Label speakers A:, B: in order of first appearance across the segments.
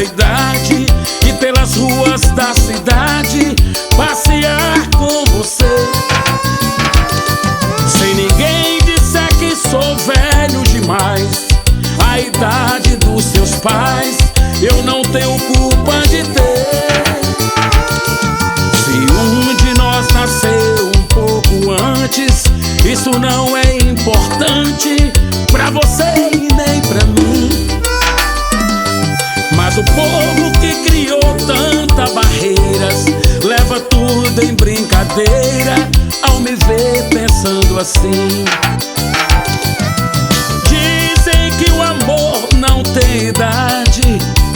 A: toda idade e pelas ruas da cidade passear com você. Sem ninguém disser que sou velho demais, a idade dos seus pais eu não tenho culpa de ter. Se um de nós nasceu um pouco antes, isso não é importante pra você e nem pra mim. Mas o povo que criou tantas barreiras leva tudo em brincadeira ao me ver pensando assim. Dizem que o amor não tem idade,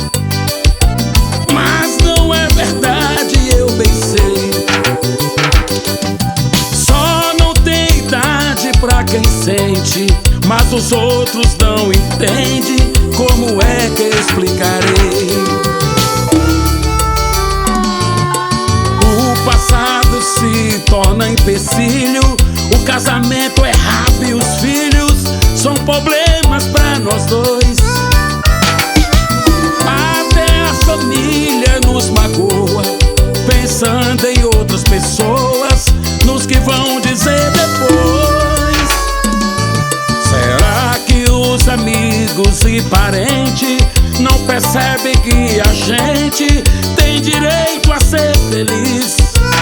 A: mas não é verdade, eu bem sei. Só não tem idade pra quem sente, mas os outros não entendem. Como é que eu explicarei? O passado se torna empecilho, o casamento é rápido e os filhos são problemas pra nós dois. Até a família nos magoa, pensando em outras pessoas, nos que vão dizer depois. Será que os amigos e parentes não percebem que a gente tem direito a ser feliz?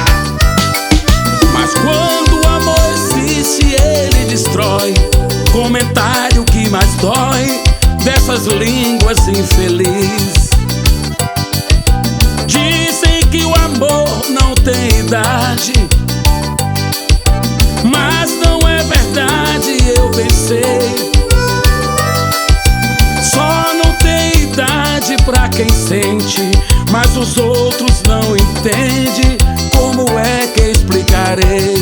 A: Mas quando o amor existe, ele destrói. Comentário que mais dói dessas línguas infelizes. Dizem que o amor não tem idade, mas não é verdade, eu bem sei. Só não tem idade pra quem sente, mas os outros não entendem. Como é que eu explicarei?